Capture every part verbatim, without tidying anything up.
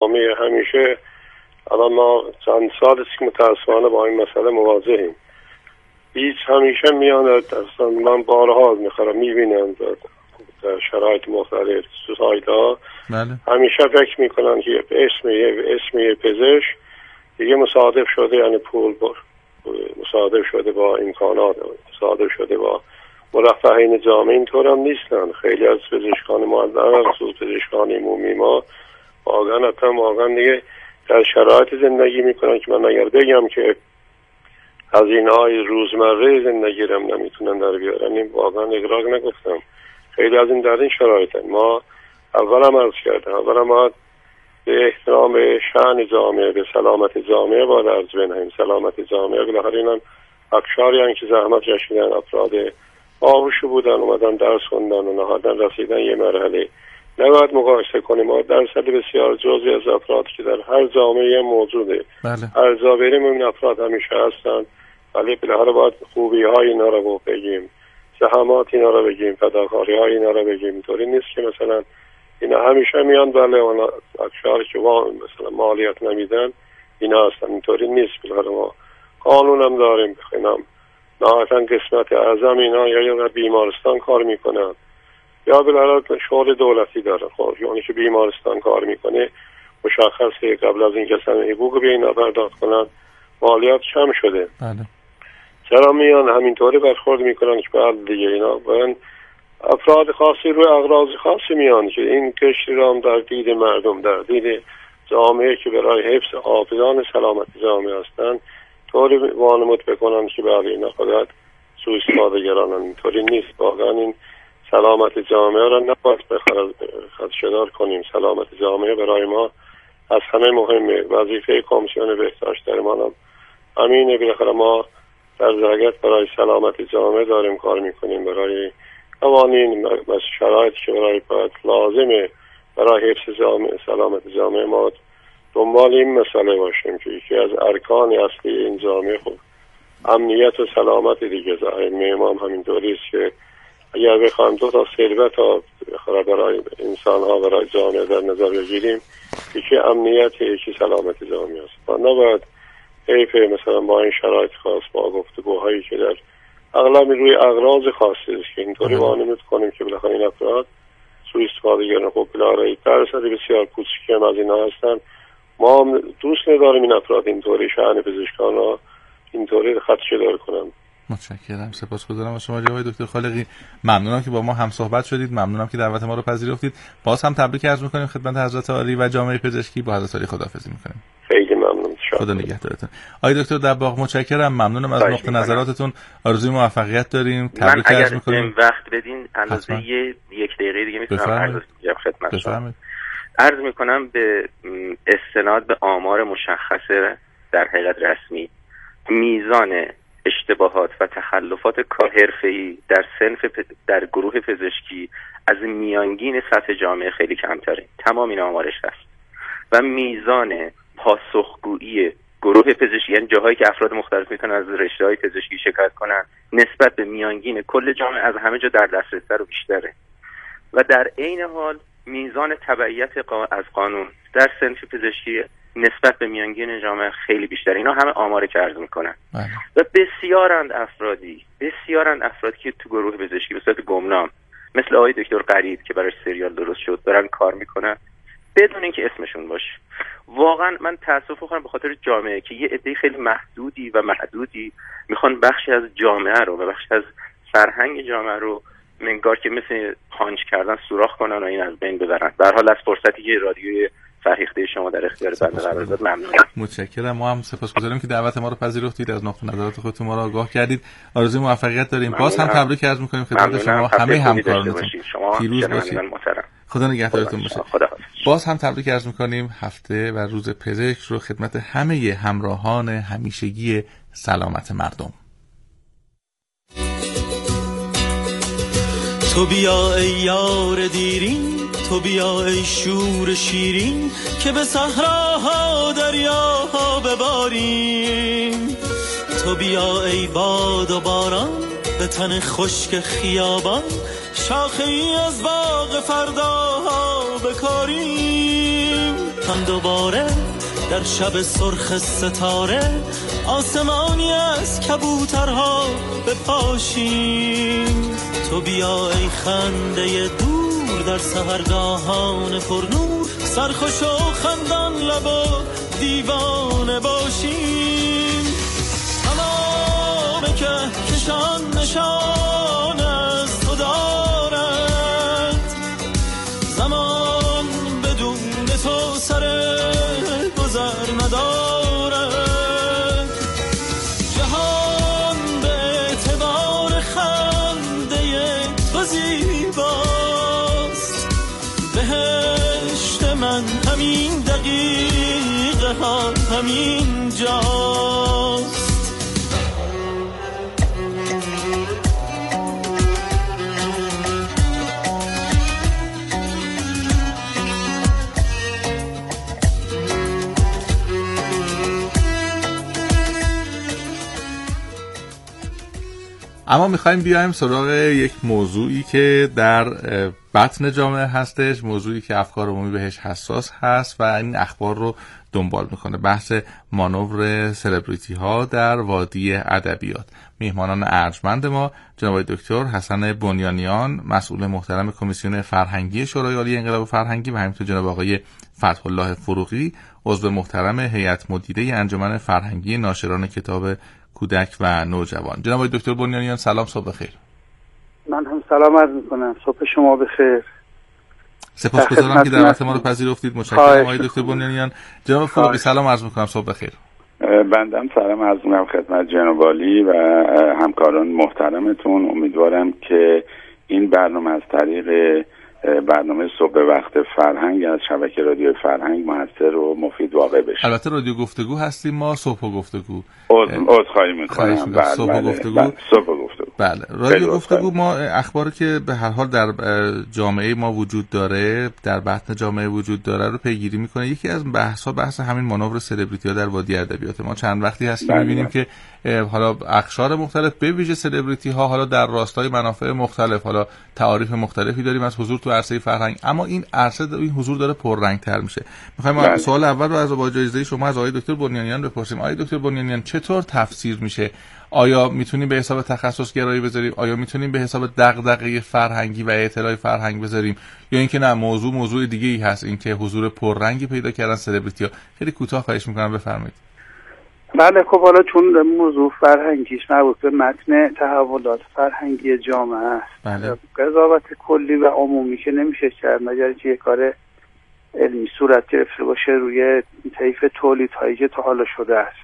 حکومی همیشه الان ما چند سال است که متاسفانه با این مسئله مواجهیم. هیچ همیشه میان اصلا من بارها میخوام میبینم در شرایط مختلف سوسایدها همیشه فکر میکنن که اسم اسم پزشک دیگه مصادف شده، یعنی پول بر مصادف شده با امکانات، مصادف شده با مرفهین جامعه. اینطور هم نیستن. خیلی از پزشکان معلق خصوص پزشکان عمومی ما واقعا حتی واقعا دیگه در شرایط زندگی میکنن که من اگر بگم که هزینه های روزمره زندگی رو نمیتونن در بیارن، این واقعا اغراق نگفتم. خیلی از این در این شرایط هن. ما اول هم عرض کردم اول ما به احترام به شأن جامعه، به سلامت جامعه باید عرض بنهیم. سلامت جامعه بالاخره اینن اکشاری هن که زحمت کشیدن، افراد باهوش بودن، اومدن درس خوندن و نهایتاً رسیدن یه مرحله. نباید مقایسه کنیم. ما درصد بسیار جزئی از افرادی که در هر جامعه موجوده، بله. هر جا بریم این افراد همیشه هستن، ولی بالاخره باید خوبی های اینا رو بگیم، زحمات اینا رو بگیم، فداکاری های اینا رو بگیم. اینطوری نیست که مثلا اینا همیشه میان بله اون اکشاری که مثلا مالیات نمیدن اینا هستن. اینطوری نیست. بالاخره ما قانون هم داریم. بخینم نهایتاً قسمت اعظم اینا یا یا بیمارستان کار میکنن یا بالاخره شغل دولتی داره. خب اونی که بیمارستان کار میکنه مشخصه قبل از اینکه اصلا حقوق به اینا پرداخت کنن مالیات کم شده. بله. چرا میان همینطوری برخورد میکنن که بعد دیگه اینا باید افراد خاصی روی اغراض خاصی میان که این کشتی را هم در دید مردم، در دید جامعه که برای حفظ حافظان سلامت جامعه هستن طوری وانمود بکنن که بعد اینا خودت سوء استفاده گرانن. اینطوری نیست. واقعا این سلامت جامعه را نباید خدشه‌دار کنیم. سلامت جامعه برای ما از همه مهمه. وظیفه کمیسیون بهداشت درمان هم همینه. بالاخره ما در ضرورت برای سلامت جامعه داریم کار میکنیم، برای قوانین و شرایطی که برای باید لازمه برای حفظ جامعه سلامت جامعه ما دنبال این مسئله باشیم که یکی از ارکان اصلی این جامعه خب امنیت و سلامت دیگه. ظاهر امام همینطوری است که اگر بخوایم دو تا ثروت ها برای انسان ها برای جامعه در نظر بگیریم، یکی امنیت یکی سلامت جامعه است. و نباید حیف مثلا با این شرایط خاص با گفتگوهایی که در اغلب روی اغراض خاصی است که اینطوری وانمود کنیم که بالاخره این افراد سوء استفاده گرن. خب بالاخره درصد بسیار کوچیکی هم از اینا هستن. ما دوست نداریم این افراد اینطوری شأن پزشکان ها اینطوری خدشه‌دار کنن. متشکرم. سپاسگزارم از شما جناب دکتر خالقی. ممنونم که با ما هم صحبت شدید. ممنونم که دعوت ما رو پذیرفتید. باز هم تبریک عرض می‌کنیم خدمت حضرت عالی و جامعه پزشکی. با حضرت عالی خداحافظی می‌کنیم. خیلی ممنون. خدا نگهدارتون. آقای دکتر دباغ متشکرم. ممنونم از نقطه نظراتتون. آرزوی موفقیت داریم. تبریک عرض می‌کنیم. من اگر وقت بدین اندازه یک دقیقه دیگه میتونم عرض کنم خدمت شما. عرض می‌کنم به استناد به آمار مشخص در حقیقت رسمی میزان اشتباهات و تخلفات حرفه‌ای در صنف در گروه پزشکی از میانگین سطح جامعه خیلی کمتره. تمام این آمارش هست. و میزان پاسخگویی گروه پزشکی، یعنی جاهایی که افراد مختلف میتونن از رشته‌های پزشکی شکایت کنن، نسبت به میانگین کل جامعه از همه جا در دسترس رو بیشتره. و در عین حال میزان تبعیت از قانون در صنف پزشکی نسبت به میانگین جامعه خیلی بیشتر. اینا همه آماره که عرض میکنن. و بسیارند افرادی بسیارند افرادی که تو گروه پزشکی به صورت گمنام مثل آقای دکتر غریب که براش سریال درست شد دارن کار میکنن بدون اینکه اسمشون باشه. واقعا من تاسف میخوام به خاطر جامعه که یه عده خیلی محدودی و محدودی میخوان بخشی از جامعه رو و بخشی از فرهنگ جامعه رو منگار که مثل پانچ کردن سوراخ کنن و این از بین ببرن. به هر حال از فرصتی که رادیوی فرهیخته شما در اختیار بنده قرار داد ممنونم. متشکرم. ما هم سپاسگزاریم که دعوت ما رو پذیرفتید، از نقطه نظرات خودتون ما رو آگاه کردید. آرزوی موفقیت داریم. باز هم تبریک عرض می‌کنیم خدمت شما همه همکارانتون. پیروز باشید. خدا نگهدارتون باشه. باز هم تبریک عرض می‌کنیم هفته و روز پزشک رو خدمت همه همراهان همیشگی سلامت مردم. تو بیا ای یار دیرین، تو بیا ای شور شیرین که به صحراها دریاها بباریم. تو بیا ای باد و باران به تن خشک خیابان شاخه ای از باغ فرداها بکاریم. هم دوباره در شب سرخ ستاره آسمانی از کبوترها بپاشیم. تو بیا ای خنده دور در سحرگاهان پرنور، سرخوش و خندان لب و دیوانه باشیم. تمام که کشان نشان از تو دارد، زمان بدون تو سر گذر ندارد. جهان به اعتبار خنده تو زیباست، بهشت من همین دقیقه ها همین جاست. اما میخوایم بیایم سراغ یک موضوعی که در بطن جامعه هستش، موضوعی که افکار عمومی بهش حساس هست و این اخبار رو دنبال میکنه، بحث مانور سلبریتی ها در وادی ادبیات. میهمانان ارجمند ما جناب دکتر حسن بنیانیان، مسئول محترم کمیسیون فرهنگی شورای عالی انقلاب فرهنگی، و همینطور جناب آقای فتح الله فروغی، عضو محترم هیئت مدیره انجمن فرهنگی ناشران کتاب کودک و نوجوان. جناب دکتر بنیانیان سلام، صبح بخیر. من هم سلام عرض میکنم، صبح شما بخیر. سپاسگزارم که دعوت ما رو پذیرفتید. متشکرم آقای دکتر بنیانیان. جناب فروغی سلام عرض میکنم، صبح بخیر. بنده سلام عرض میکنم خدمت جناب عالی و همکاران محترمتون. امیدوارم که این برنامه از طریق برنامه صبح وقت فرهنگ از شبکه رادیو فرهنگ موثر و مفید واقع بشه. البته رادیو گفتگو هستیم ما، صبح گفتگو. عذرخواهی میکنم. بله صبح بله گفتگو. بله صبح گفتگو. بله رادیو گفتگو. ما اخباری که به هر حال در جامعه ما وجود داره، در بطن جامعه وجود داره رو پیگیری میکنه. یکی از بحث‌ها بحث همین مانور سلبریتی ها در وادی ادبیات. ما چند وقتی هست که می‌بینیم که حالا اقشار مختلف به ویژه سلبریتی ها حالا در راستای منافع مختلف، حالا تعاریف مختلفی داریم از حضور تو عرصه فرهنگ، اما این عرصه این حضور داره پررنگ‌تر میشه. می‌خوایم سوال اول رو از با اجازه شما از آقای دکتر بنیانیان بپرسیم. آقای دکتر بنیانیان چطور تفسیر میشه؟ آیا میتونیم به حساب تخصص گرایی بذاریم؟ آیا میتونیم به حساب دغدغه فرهنگی و اطلاع فرهنگ بذاریم؟ یا اینکه نه موضوع موضوع دیگه ای هست، اینکه حضور پررنگی پیدا کردن سلبریتی‌ها؟ خیلی کوتاه خواهش می‌کنم بفرمایید. بله خب حالا چون موضوع فرهنگیش مربوط به متن تحولات فرهنگی جامعه است، بله. قضاوت کلی و عمومی که نمیشه کرد مگر اینکه یک کار علمی صورت گرفته باشه روی طیف تولیدهایی که تا حالا شده است.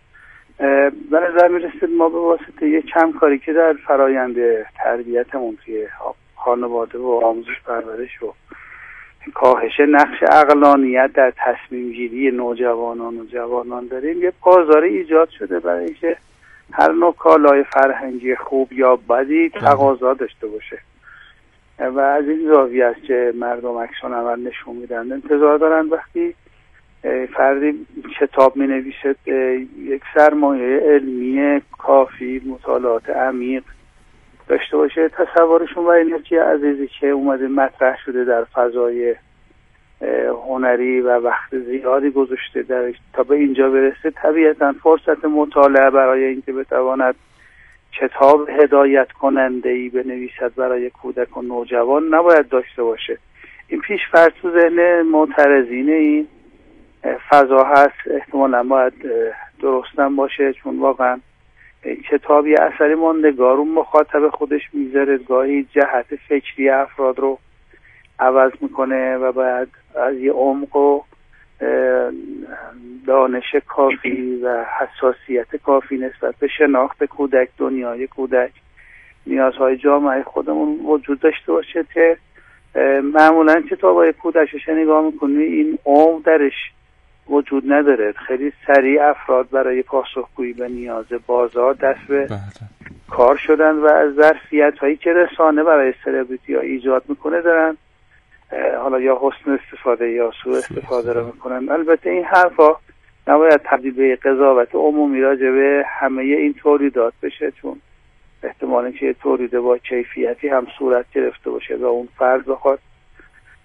به نظر میرسید ما به واسطه یک کم کاری که در فرایند تربیتمون توی خانواده و آموزش پرورش و کاهش نقش عقلانیت در تصمیم گیری نوجوانان و جوانان داریم، یه بازاری ایجاد شده برای اینکه هر نوع کالای فرهنگی خوب یا بدی تقاضا داشته باشه و از این زاویه است که مردم عکس العمل نشون میدن. انتظار دارن وقتی فردی کتاب می نویسد یک سرمایه علمی کافی، مطالعات عمیق داشته باشه. تصورشون و اینه که عزیزی که اومده مطرح شده در فضای هنری و وقت زیادی گذاشته در تا به اینجا برسه، طبیعتا فرصت مطالعه برای اینکه بتواند کتاب هدایت کننده‌ای بنویسد برای کودک و نوجوان نباید داشته باشه. این پیش فرض تو ذهن معترضین این فضا هست، احتمالاً باید درستم باشه، چون واقعا کتابی اثری ماندگار اون مخاطب خودش میذاره، گاهی جهت فکری افراد رو عوض میکنه و باید از یه عمق و دانش کافی و حساسیت کافی نسبت به شناخت کودک، دنیای کودک، نیازهای جامعه خودمون وجود داشته باشه که معمولاً کتابای کودکش نگاه میکنی این عمق درش وجود نداره. خیلی سریع افراد برای پاسخگویی به نیاز بازار دست به کار شدن و از ظرفیت هایی که رسانه برای سلبریتی ها ایجاد میکنه دارن حالا یا حسن استفاده یا سوء استفاده رو میکنن. البته این حرفا نباید تبدیل به قضاوت عمومی راجع به همه این تولیدات بشه، چون احتمالاً که تولید با کیفیتی هم صورت گرفته باشه و اون فرد بخواد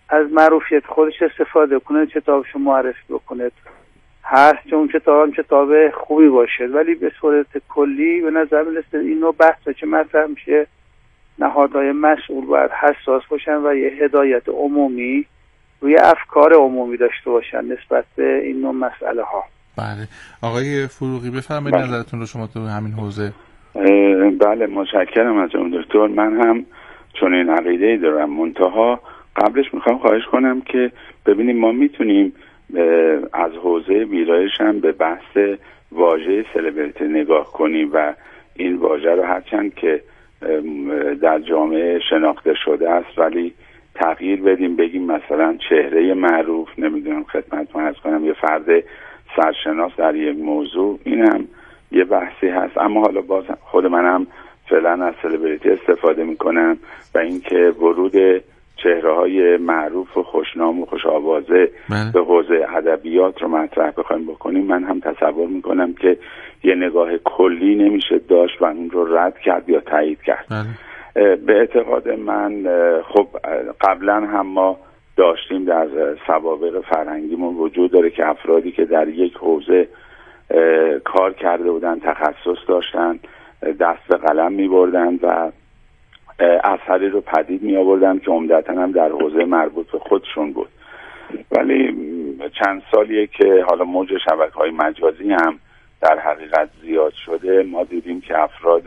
از معروفیت خودش استفاده کنه، کتابشو معرفی بکنه. هست چون کتاب هم کتاب خوبی باشه، ولی به صورت کلی به نظر میرسه این نوع بحثا که مطرح میشه نهادهای مسئول باید حساس باشن و یه هدایت عمومی روی افکار عمومی داشته باشن نسبت به این نوع مسئله ها. بله آقای فروغی بفرمایید نظرتون رو شما تو همین حوزه. بله متشکرم از جناب دکتر. من هم چون این عقیده‌ای دارم، منتها قبلش میخوام خواهش کنم که ببینیم ما میتونیم از حوزه ویرایش هم به بحث واژه سلبریتی نگاه کنیم و این واژه رو هرچند که در جامعه شناخته شده است ولی تغییر بدیم، بگیم مثلا چهره معروف، نمیدونم خدمتتون عرض کنم یه فرد سرشناس در یک موضوع، این هم یه بحثی هست. اما حالا باز خود منم فعلا از سلبریتی استفاده میکنم و اینکه ورود چهره‌های معروف و خوشنام و خوش آوازه به حوزه ادبیات رو مطرح بخوایم بکنیم، من هم تصور میکنم که یه نگاه کلی نمیشه داشت و اون رو رد کرد یا تایید کرد. بله. به اعتقاد من خب قبلا هم ما داشتیم در سوابق فرهنگیمون وجود داره که افرادی که در یک حوزه کار کرده بودن، تخصص داشتن، دست به قلم می بردن و اثری رو پدید می آوردن که عمدتاً هم در حوزه مربوط به خودشون بود. ولی چند سالیه که حالا موج شبکه‌های مجازی هم در حقیقت زیاد شده، ما دیدیم که افراد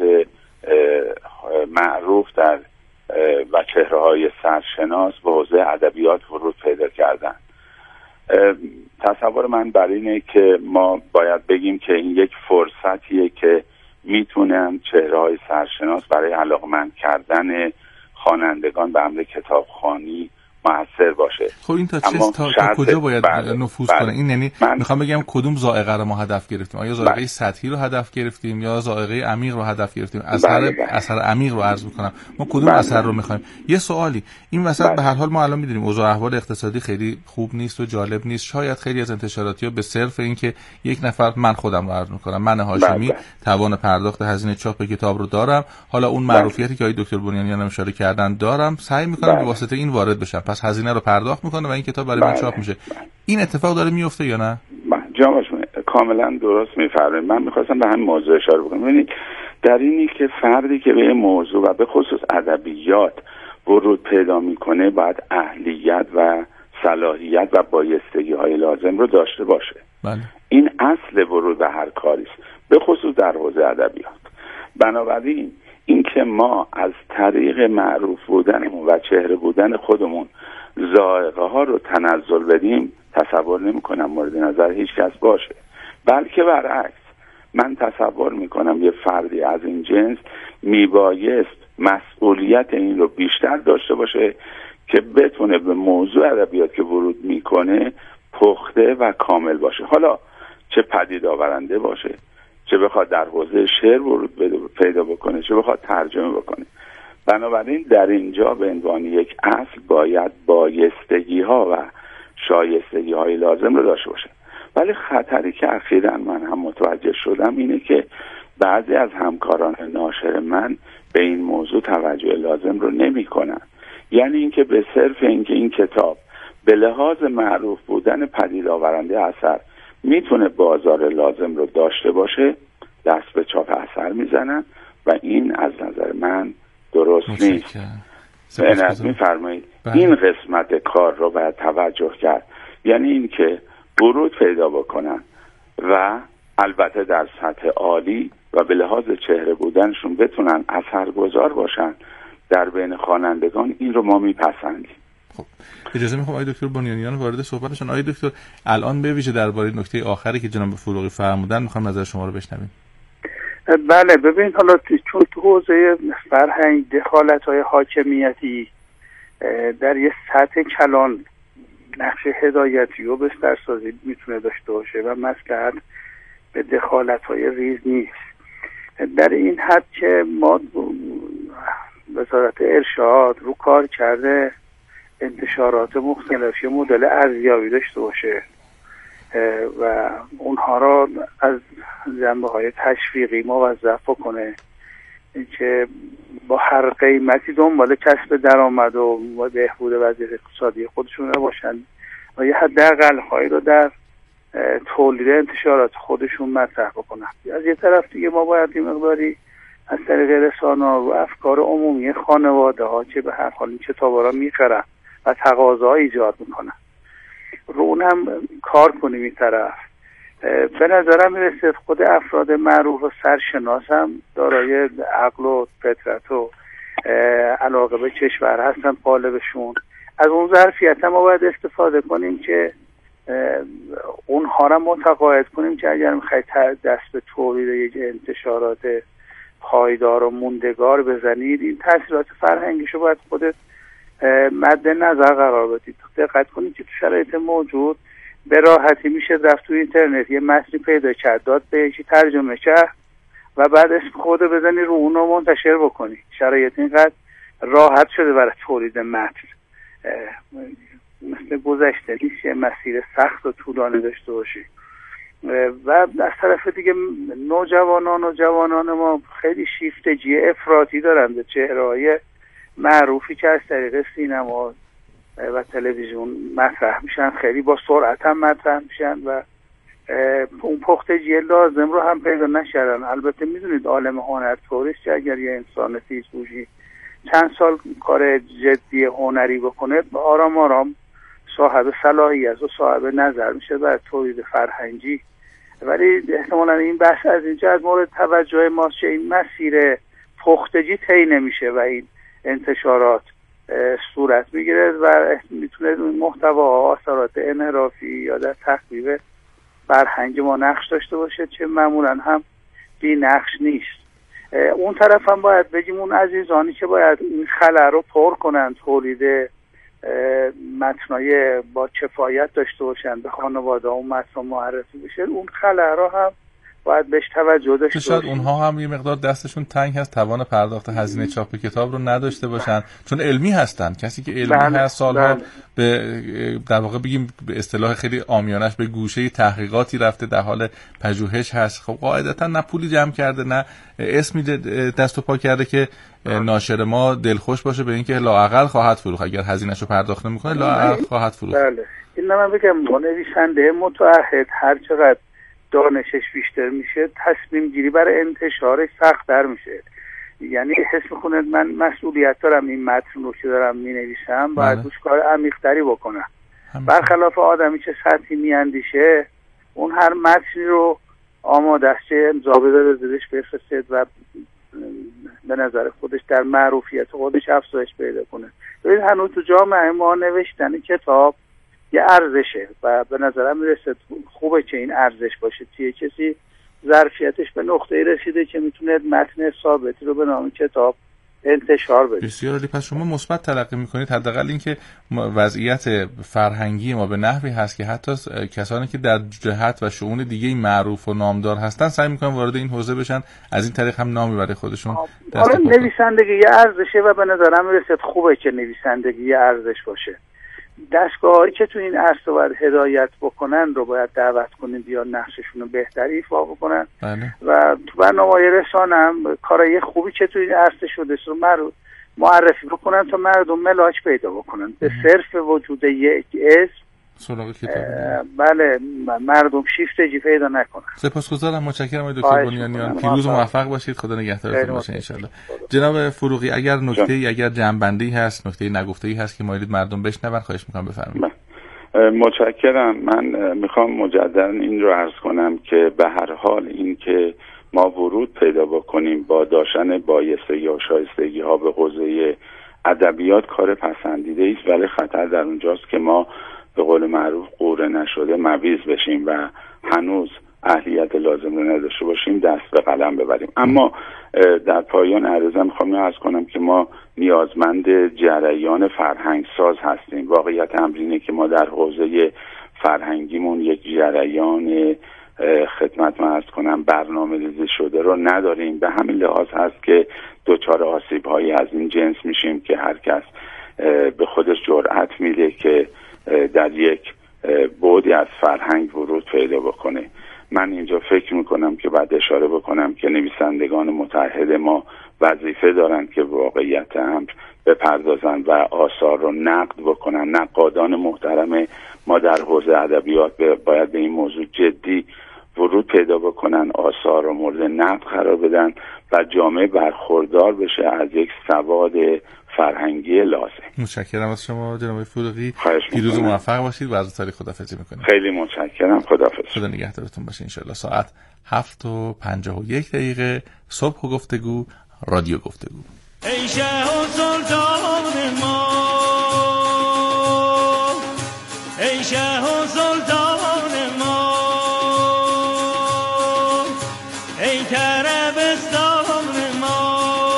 معروف در و چهره‌های سرشناس به حوزه ادبیات ورود پیدا کردن. تصور من بر اینه که ما باید بگیم که این یک فرصتیه که میتونن چهره‌های سرشناس برای علاقمند کردن خوانندگان به عمل کتابخوانی موثر باشه. خب این تا چه تا, تا کجا باید بله نفوذ بله کنه؟ این یعنی میخوام بگم کدوم ذائقه رو ما هدف گرفتیم؟ آیا ذائقه بله سطحی رو هدف گرفتیم یا ذائقه عمیق رو هدف گرفتیم؟ اثر بله بله اثر عمیق رو عرض می‌کنم. ما کدوم بله اثر رو می‌خوایم؟ یه سوالی این وسط بله به هر حال ما الان می‌دونیم اوضاع احوال اقتصادی خیلی خوب نیست و جالب نیست. شاید خیلی از انتشاراتی‌ها به صرف اینکه یک نفر، من خودم رو عرض می‌کنم، من هاشمی بله توان پرداخت هزینه چاپ کتاب رو دارم، حالا اون معروفیتی که آقای دکتر بنیانیان اشاره کردن دارم، سعی می‌کنم به واسطه این وارد بشم، پس هزینه رو پرداخت میکنه و این کتاب برای من چاپ میشه. این اتفاق داره میفته یا نه؟ جناب کاملا درست میفرمایید. من میخواستم به همین موضوع اشاره بکنم. ببینید در اینی که فردی که به موضوع و به خصوص ادبیات ورود پیدا میکنه باید اهلیت و صلاحیت و بایستگی های لازم رو داشته باشه. بله. این اصل ورود به هر کاری است، به خصوص در حوزه ادبیات. بنابراین اینکه ما از طریق معروف بودنمون و چهره بودن خودمون ذائقه ها رو تنزل بدیم، تصور نمی کنم مورد نظر هیچ کس باشه. بلکه برعکس، من تصور می کنم یه فردی از این جنس میبایست مسئولیت این رو بیشتر داشته باشه که بتونه به موضوع ادبیات که ورود میکنه پخته و کامل باشه. حالا چه پدید آورنده باشه، چه بخواد در حوزه شعر ورود پیدا بکنه، چه بخواد ترجمه بکنه. بنابراین در اینجا به عنوان یک اصل باید بایستگی ها و شایستگی های لازم رو داشته باشه. ولی خطری که اخیراً من هم متوجه شدم اینه که بعضی از همکاران ناشر من به این موضوع توجه لازم رو نمی کنن. یعنی اینکه به صرف اینکه این کتاب به لحاظ معروف بودن پدید آورنده اثر میتونه بازار لازم رو داشته باشه، دست به چاپ اثر میزنن و این از نظر من درست نیست. به نظر میفرمایید این قسمت کار رو باید توجه کرد، یعنی این که ورود پیدا بکنن و البته در سطح عالی و به لحاظ چهره بودنشون بتونن اثرگذار باشن در بین خوانندگان. این رو ما میپسندیم. خب اجازه میخوام آقای دکتر بنیانیان وارد صحبتشون. آقای دکتر الان به ویژه درباره نکته آخری که جناب فروغی فرمودن میخوام نظر شما رو بشنویم. بله ببین، حالا چون تو حوزه فرهنگ دخالت‌های حاکمیتی در یه سطح کلان نقش هدایتی و بسترسازی میتونه داشته باشه و مصلحت به دخالت‌های ریز نیست. در این حد که ما وزارت ارشاد رو کار کرده انتشارات مختلفی مدل ارزیابی داشته باشه و اونها را از جنبه‌های تشویقی موظف کنه که با هر قیمتی دنبال کسب درآمد و بهبود وضعیت اقتصادی خودشون باشن و یه حداقل هایی رو در تولید انتشارات خودشون مطرح بکنن. از یه طرف دیگه ما باید این مقداری از طریق رسانه و افکار عمومی خانواده ها که به هر حال این کتابا رو میخرن و تقاضا ایجاد میکنن رو اون هم کار کنیم. این طرف به نظرم میرسه خود افراد معروف و سرشناس هم دارای عقل و فطرت و علاقه به کشور هستن قالبشون. از اون ظرفیت هم ما باید استفاده کنیم که اونها را متقاعد کنیم که اگر میخواید دست به تولید یک انتشارات پایدار و موندگار بزنید این تاثیرات فرهنگیشو باید خودت مد نظر قرار بدید. دقت کنید که تو شرایط موجود به راحتی میشه رفت تو اینترنت یه متنی پیدا کرد داد به یکی ترجمه کرد و بعد اسم خودت بزنی رو اونو منتشر بکنی. شرایط اینقدر راحت شده برای تولید متن، مثل گذشته نیست یه مسیر سخت و طولانی داشته باشی. و از طرف دیگه نوجوانان و جوانان ما خیلی شیفتگی افراطی دارن به چهره‌های معروفی که از طریق سینما و تلویزیون مطرح میشن، خیلی با سرعت هم مطرح میشن و اون پختگی لازم رو هم پیدا نشدن. البته میدونید عالم هنر طوریست که اگر یه انسان تیزهوشی چند سال کار جدی هنری بکنه آرام آرام صاحب صلاحیت و صاحب نظر میشه برای تولید فرهنگی. ولی احتمالاً این بحث از اینجا از مورد توجه ماست که این مسیر پختگی طی نمیشه و این انتشارات صورت میگیره و میتونه محتوا اثرات انحرافی یا در تخریب فرهنگ ما نقش داشته باشه که معمولاً هم بی نقش نیست. اون طرف هم باید بگیم اون عزیزانی که باید این خلا رو پر کنن، تولید متنای با کفایت داشته باشن، به خانواده اون متن معرفی بشه، اون خلا رو هم باید بهش توجه داشته باشن. شاید اونها هم یه مقدار دستشون تنگ هست، توان پرداخت هزینه چاپ کتاب رو نداشته باشن چون علمی هستن. کسی که علمی بله، هست سالها بله. به در واقع بگیم به اصطلاح خیلی عامیانش به گوشه تحقیقاتی رفته، در حال پژوهش هست. خب قاعدتا نه پولی جمع کرده نه اسمی دست و پا کرده که ناشر ما دلخوش باشه به اینکه لااقل خواهد فروخت. اگر هزینه‌شو پرداخت نمی‌کنه لااقل خواهد فروخت. بله. این من بگم نویسنده متعهد هر چقدر دانشش بیشتر میشه تصمیم گیری برای انتشارش سخت‌تر میشه. یعنی حس میکنه من مسئولیت دارم این متن رو که دارم مینویسم باید روش کار عمیق‌تری بکنم. برخلاف آدمی که سطحی میاندیشه اون هر متنی رو آماده است که امضا بده زیرش بفرسته و به نظر خودش در معروفیت خودش افزایش پیدا کنه. ببین هنوز تو جامعه ما نوشتن کتاب یه ارزشه و به نظرم میرسه خوبه که این ارزش باشه. چیه کسی ظرفیتش به نقطه‌ای رسیده که میتونه متن ثابتی رو به نام کتاب انتشار بده. بسیار عالی. پس شما مثبت تلقی میکنید حداقل اینکه وضعیت فرهنگی ما به نحوی هست که حتی کسانی که در جهت و شؤون دیگه معروف و نامدار هستن سعی میکنن وارد این حوزه بشن، از این طریق هم نامی برای خودشون دست آره نویسندگی یه ارزشه و به نظرم میرسه خوبه که نویسندگی یه ارزش باشه. دستگاه‌هایی که تو این عرصه باید هدایت بکنن رو باید دعوت کنیم بیا نقششون رو بهتری ایفا بکنن. بله. و تو برنامه‌های رسانه هم کارهای خوبی که تو این عرصه شده رو معرفی بکنن تا مردم ملاک پیدا بکنن. به صرف وجود یک اسم سراغ کتاب بله مردم شیفتگی پیدا نکنن. سپاسگزارم، متشکرم آقای دکتر بنیانیان. پیروز و موفق باشید. خدا نگهدارتون باشه ان شاءالله. جناب فروغی اگر نکته‌ای اگر جنبنده‌ای هست، نکته‌ای نگفته‌ای هست که مایلید مردم بشنون خواهش می‌کنم بفرمایید. متشکرم. من میخوام مجددا این رو عرض کنم که به هر حال این که ما ورود پیدا بکنیم با داشتن بایسته یا شایستگی ها به حوزه ادبیات کار پسندیده است، ولی خطر در اونجاست که ما به قول معروف قوره نشده مویز بشیم و هنوز اهلیت لازم رو نداشته باشیم دست به قلم ببریم. اما در پایان عرضه میخوام عرض کنم که ما نیازمند جریان فرهنگ ساز هستیم. واقعیت امر اینه که ما در حوزه فرهنگیمون یک جریان خدمت من عرض کنم برنامه ریزی شده رو نداریم. به همین لحاظ هست که دوچار آسیب هایی از این جنس میشیم که هر کس به خودش جرأت میده که در یک بعدی از فرهنگ ورود پیدا بکنه. من اینجا فکر میکنم که بعد اشاره بکنم که نویسندگان متعهد ما وظیفه دارند که واقعیت امر بپردازند و آثار رو نقد بکنن. نقادان محترم ما در حوزه ادبیات باید به این موضوع جدی ورود پیدا بکنن، آثار رو مورد نقد قرار بدن و جامعه برخوردار بشه از یک سواد فرهنگی لازم. متشکرم از شما جناب فروغی. پیروز و موفق باشید و از تاریخ خداحافظی میکنیم. خیلی متشکرم. خداحافظ. خدا نگهدارتون باشه. ان شاءالله ساعت هفت و پنجاه و یک دقیقه صبح و گفتگو، رادیو گفتگو. ای شه و سلطان ما، ای شه و سلطان ما، ای طربستان ما،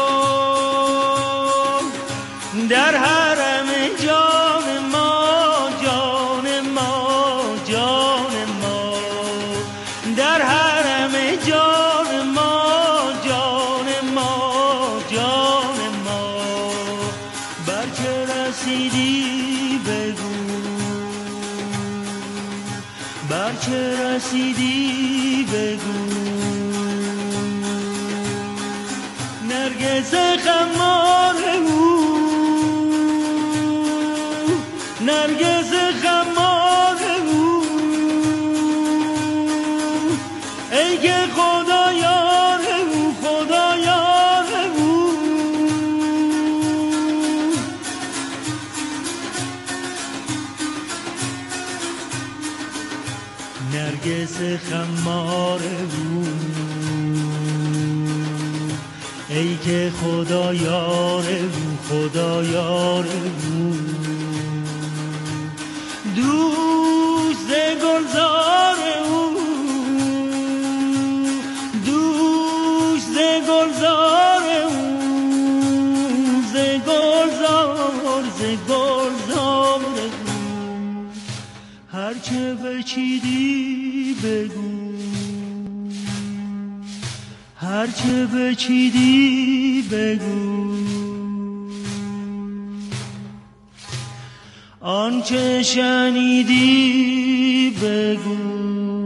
در حرم جان ما، جان ما، جان ما، در حرم جان ما، جان ما، جان ما، بر چه رسیدی بگو، بر چه رسیدی بگو، نرگس خمار او، نرگس خمار او، ای که خدا یار او، خدا یار او، نرگس خمار او، ای که خدا یار او، خدا یار او، دوست گلزار او، دوست گلزار او، ز گلزار، ز گلزار او، هرچه بچیدی بگو، هرچه بچیدی بگو، آنچه شنیدی بگو.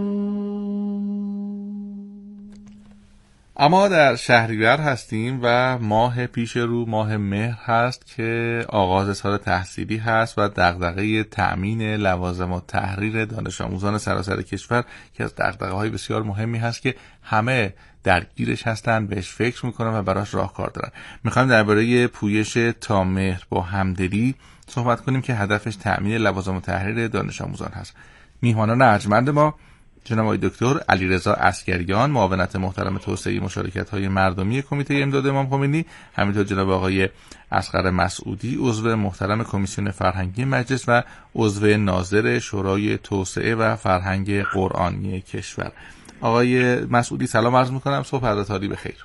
اما در شهریور هستیم و ماه پیش رو ماه مهر هست که آغاز سال تحصیلی هست و دغدغه تأمین لوازم و تحریر دانش آموزان سراسر کشور که از دغدغه‌های بسیار مهمی هست که همه درگیرش هستن، بهش فکر میکنن و براش راهکار دارن. میخوایم درباره پویش تا مهر با همدلی صحبت کنیم که هدفش تأمین لوازم و تحریر دانش آموزان هست. میهمانان ارجمند ما جناب آقای دکتر علیرضا عسگریان، معاونت محترم توسعه مشارکت‌های مردمی کمیته امداد امام خمینی، همینطور جناب آقای اصغر مسعودی، عضو محترم کمیسیون فرهنگی مجلس و عضو ناظر شورای توسعه و فرهنگ قرآنی کشور. آقای مسعودی سلام عرض می‌کنم، صبح حضرت بخیر.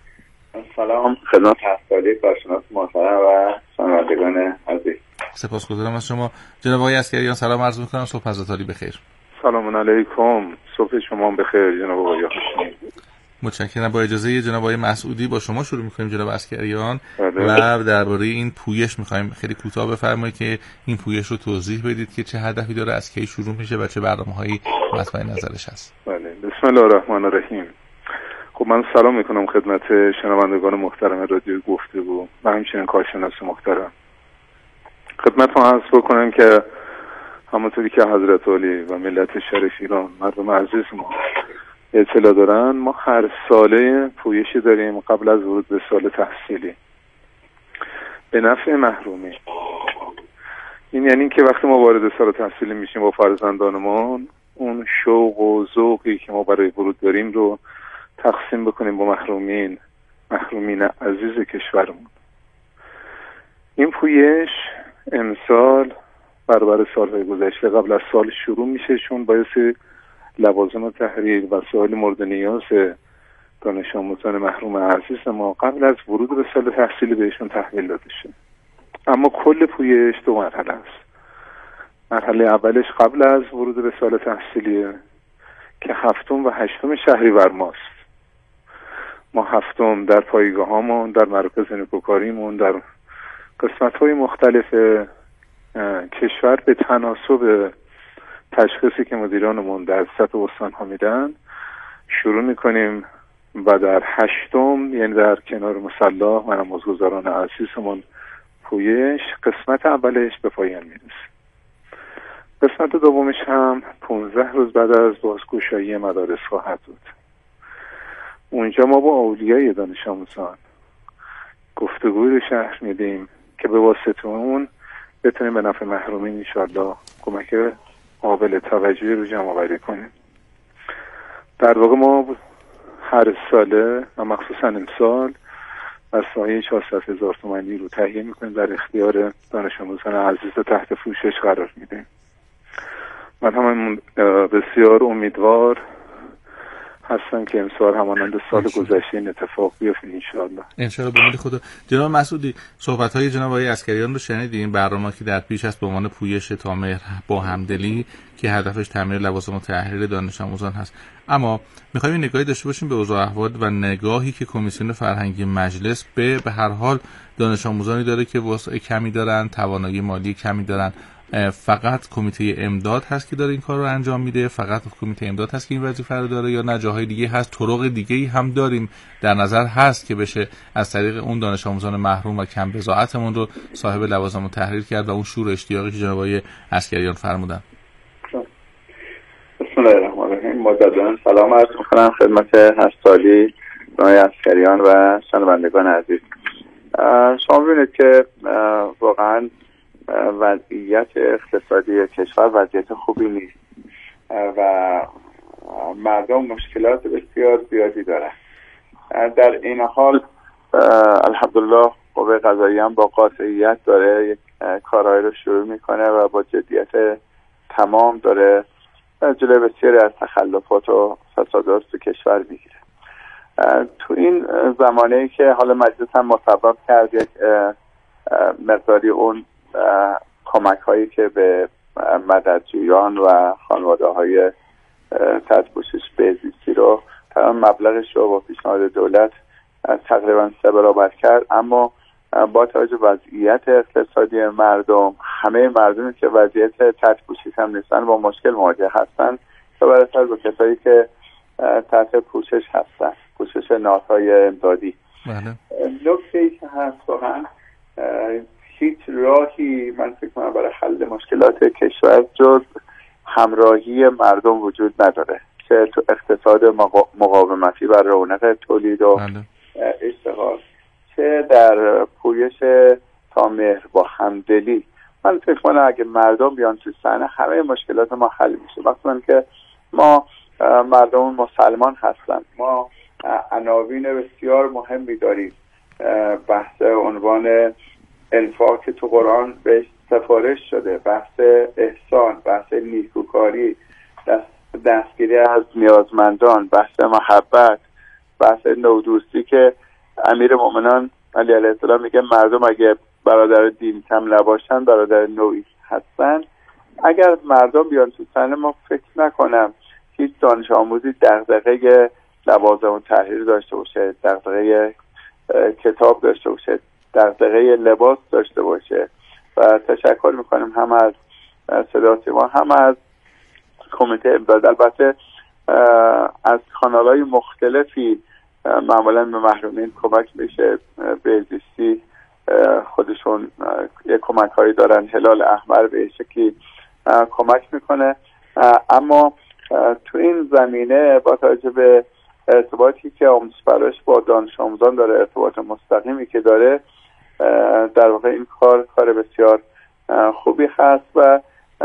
سلام خدمت حضرت کارشناس محترم و شنوندگان عزیز. سپاسگزارم از شما. جناب آقای عسگریان سلام عرض می‌کنم، صبح حضرت بخیر. سلام علیکم، صبح شما بخیر جناب آقای حسینی. متشکرم. با اجازه جناب آقای مسعودی با شما شروع می‌کنیم جناب عسگریان و درباره این پویش می‌خوایم خیلی کوتاه بفرمایید که این پویش رو توضیح بدید که چه هدفی داره، از کی شروع میشه و چه برنامه‌هایی مطمئن نظرش هست. بله، بسم الله الرحمن الرحیم. خب من سلام می‌کنم خدمت شنوندگان محترم رادیو گفتگو و همچنین کارشناس محترم. خدمتتون عرض بکنم که همونطوری که حضرت علی و ملت شریف ایران مردم عزیز ما اطلاع دارن، ما هر ساله پویشی داریم قبل از ورود به سال تحصیلی به نفع محرومی. این یعنی که وقتی ما وارد سال تحصیلی میشیم با فرزندانمون، اون شوق و ذوقی که ما برای ورود داریم رو تقسیم بکنیم با محرومین محرومین عزیز کشورمون. این پویش امسال برابر سالهای گذشته قبل از سال شروع میشه، چون باعث لوازم و تحریر و سوال مورد نیاز دانش آموزان محروم عزیز ما قبل از ورود به سال تحصیلی بهشون تحویل داده شه. اما کل پویش دو مرحله است. مرحله اولش قبل از ورود به سال تحصیلیه که هفتم و هشتم شهریور ماست. ما هفتم در پایگاه هامون، در مراکز نیکوکاریمون، در قسمت های مختلف کشور به تناسب تشخیصی که مدیرانمون در سطح استان ها میدن شروع میکنیم و در هشتم یعنی در کنار مصلی و نمازگزاران عزیزمون پویش قسمت اولش به پایان میرسه. قسمت دومش هم پونزده روز بعد از بازگشایی مدارس خواهد بود. اونجا ما با اولیای دانش آموزان گفتگوی رو شرح میدیم که به واسطه اون بتونیم به نفع محرومین انشاءالله کمک قابل توجهی رو جمع آوری کنیم. در واقع ما هر ساله و مخصوصا امسال از سایه چهارصد هزار تومانی رو تهیه میکنیم در اختیار دانش آموزان عزیز تحت پوشش قرار میدیم. من هم بسیار امیدوار هستم که امسال همانند سال گذشته این اتفاق بیفته انشاءالله. انشاءالله به امید خدا. جناب مسعودی، صحبت‌های جناب آقای عسکریان رو شنیدین. برنامه که در پیش است به عنوان پویش تا مهر با همدلی که هدفش تعمیر لوازم و تحریر دانش آموزان هست. اما می‌خوایم این نگاهی داشته باشیم به اوضاع احوال و نگاهی که کمیسیون فرهنگی مجلس به به هر حال دانش آموزانی داره که وسع کمی دارن، توانایی مالی کمی دارن. فقط کمیته امداد هست که داره این کار رو انجام میده؟ فقط کمیته امداد هست که این وظیفه رو داره یا نه جاهای دیگه هست؟ طرق دیگه‌ای هم داریم در نظر هست که بشه از طریق اون دانش آموزان محروم و کم بضاعتمون رو صاحب لوازم رو تحریر کرد و اون شور اشتیاقی که جناب آقای عسکریان فرمودن؟ بسم الله الرحمن الرحیم. مجددا سلام عرض می‌کنم خدمت هر سالی آقای عسکریان و شنوندگان عزیز. شما ببینید که واقعا وضعیت اقتصادی کشور وضعیت خوبی نیست و مردم مشکلات بسیار زیادی دارن. در این حال الحمدلله قوه قضاییه هم با قاطعیت داره یک کارهایی رو شروع میکنه و با جدیت تمام داره جلوی بسیاری از تخلفات و فسادات تو کشور میگیره. تو این زمانه‌ای که حالا مجلس هم مصوب کرد یک مقداری اون کمک هایی که به مددجویان و خانواده های تحت پوشش بهزیستی رو تمام مبلغش رو با پیشنهاد دولت تقریبا سه برابر کرد، اما با توجه وضعیت اقتصادی مردم، همه مردمی که وضعیت تحت پوشش هم نیستن با مشکل مواجه هستن که برسر به کسایی که تحت پوشش هستن، پوشش نهادهای امدادی. نکته ای که هست واقعا هیچ راهی من فکر کنم برای حل مشکلات کشور جز همراهی مردم وجود نداره، چه تو اقتصاد مقاومتی و رونق تولید و اشتغال، چه در پویش تا مهر با همدلی. من فکر کنم اگه مردم بیان تو صحنه همه مشکلات ما حل میشه. مثلا که ما مردم مسلمان هستن، ما عناوین بسیار مهمی داریم، بحث عنوان انفاق که تو قرآن بهش سفارش شده، بحث احسان، بحث نیکوکاری، دست دستگیری از نیازمندان، بحث محبت، بحث نودوستی که امیر مومنان علی علیه السلام میگه مردم اگه برادر دین کم نباشن برادر نوعی هستن. اگر مردم بیان تو صحنه ما فکر نکنم هیچ دانش آموزی دغدغه لوازم و تحریر داشته باشه، دغدغه کتاب داشته باشه، دغدغه لباس داشته باشه. و تشکر میکنیم هم از صدا سیما هم از کمیته امداد. البته از کانال‌های مختلفی معمولا به محرومین کمک میشه، به زیستی خودشون یک کمک هایی دارن، هلال احمر به شکلی کمک میکنه. اما تو این زمینه با توجه به ارتباطی که آموزش پرورش با دانش آموزان داره، ارتباط مستقیمی که داره، در واقع این کار کار بسیار خوبی هست و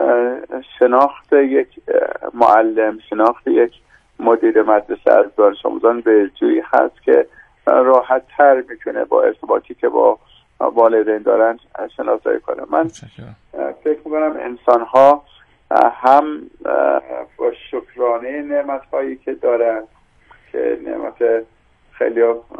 شناخت یک معلم، شناخت یک مدیر مدرسه از دانش آموزان به جوری هست که راحت تر میتونه با ارتباطی که با والدین دارن شناسایی کنه. من فکر میکنم انسان ها هم با شکرانه نعمت هایی که دارن که نعمت خیلی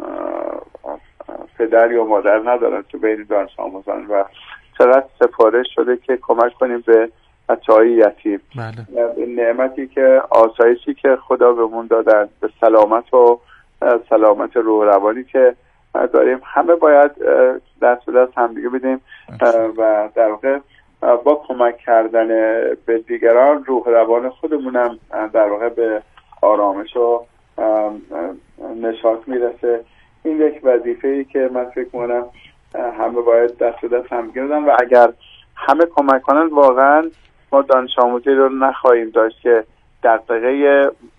پدر یا مادر ندارن تو بین دانش آموزان و چقدر سفارش شده که کمک کنیم به بچه‌های یتیم. بله. نعمتی که آسایشی که خدا بهمون دادن، به سلامت و سلامت روح روانی که داریم، همه باید دست به دست هم دیگه بدیم و در واقع با کمک کردن به دیگران روح روان خودمونم در واقع به آرامش و نشاط میرسه. این یک وظیفه‌ای که من فکر می‌کنم همه باید دست به دست هم بدن و اگر همه کمک کنن واقعا ما دانش آموزی رو نخواهیم داشت که دغدغه